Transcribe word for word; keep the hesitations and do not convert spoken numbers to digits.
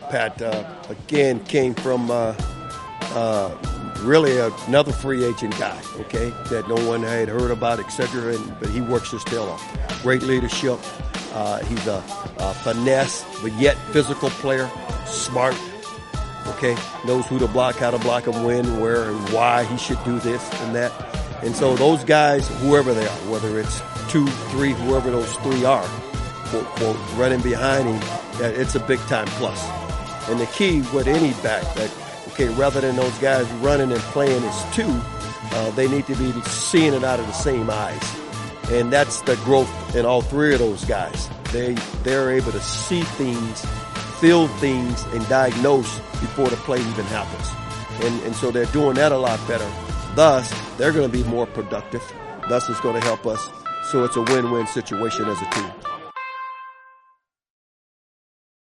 Pat, uh, again, came from uh, uh, really another free agent guy, okay, that no one had heard about, et cetera, and, but he works his tail off. Great leadership. Uh, he's a, a finesse, but yet physical player, smart, okay, knows who to block, how to block him, when, where, and why he should do this and that. And so those guys, whoever they are, whether it's two, three, whoever those three are, quote, quote, running behind him, it's a big-time plus. And the key with any back, that, okay, rather than those guys running and playing as two, uh, they need to be seeing it out of the same eyes. And that's the growth in all three of those guys. They, they're able to see things, feel things, and diagnose before the play even happens. And, and so they're doing that a lot better. Thus, they're going to be more productive. Thus, it's going to help us. So it's a win-win situation as a team.